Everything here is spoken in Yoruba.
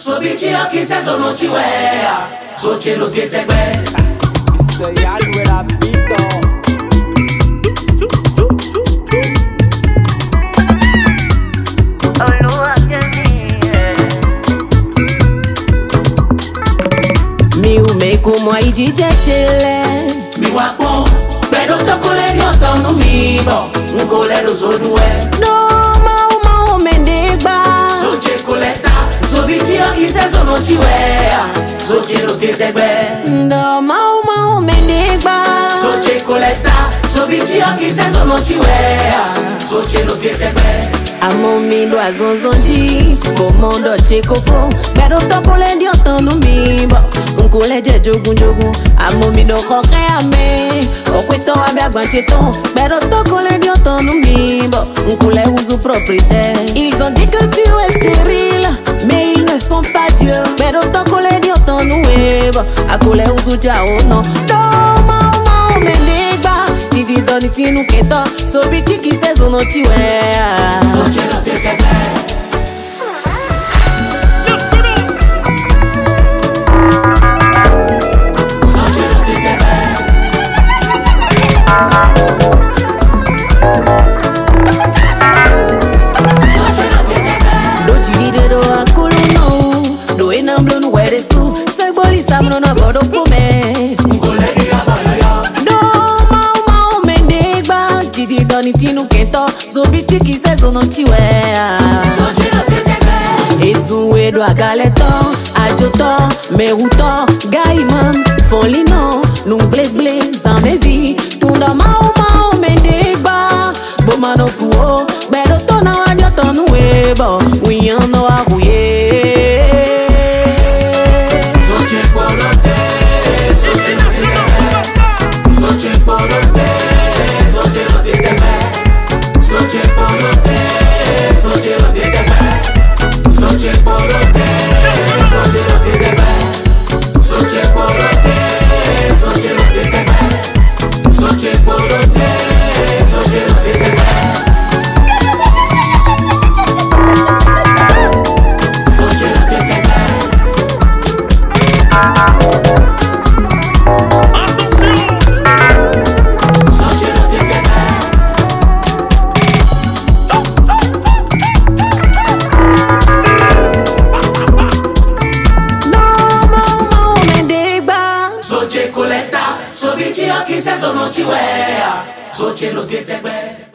Sobichi akise zono chiwea, so chelo tetegbe. Mr. Yalu era bito. Mi umeko mo ijije chele. Mi wapo, pero tokole di otonu mi bo, nkole do zonuwe. No mau mendegba. So che koleta, sobichi akise zono chiwea, so chelo tetegbe. No mau mendegba. So che koleta, sobichi akise zono chiwea, so chelo tetegbe. Amo mi do azonzonji, komando chekofo. Pero tokole di otonu mi bo. Nkole je jogun. Amo mi do koke ame. Okweto abe agbancheton. Pero tokole di otonu mi bo. Nkole usu propriétaire. Ils ont dit que tu es stérile, mais ils ne sont pas Dieu. Pero tokole di otonu webo. Akole usu jao no. Do mau menegba. Titi doni tinu keto. So bichi ki sezono chiwea. So chelo tetegbe. Samno na vodo pume. No mau mendegba. Titi doni tinu kento. So bichi ki sezono chiwea. So chelo tetegbe. Ezuwe do agaleton, ajoton, meruton, gaiman, folino, nung ble zambevi, tunda mau mendegba, bomano fuo, bedo tona wadioton webo, wiyano ahuye. Sobichi akise zono chiwea, so chelo tetegbe.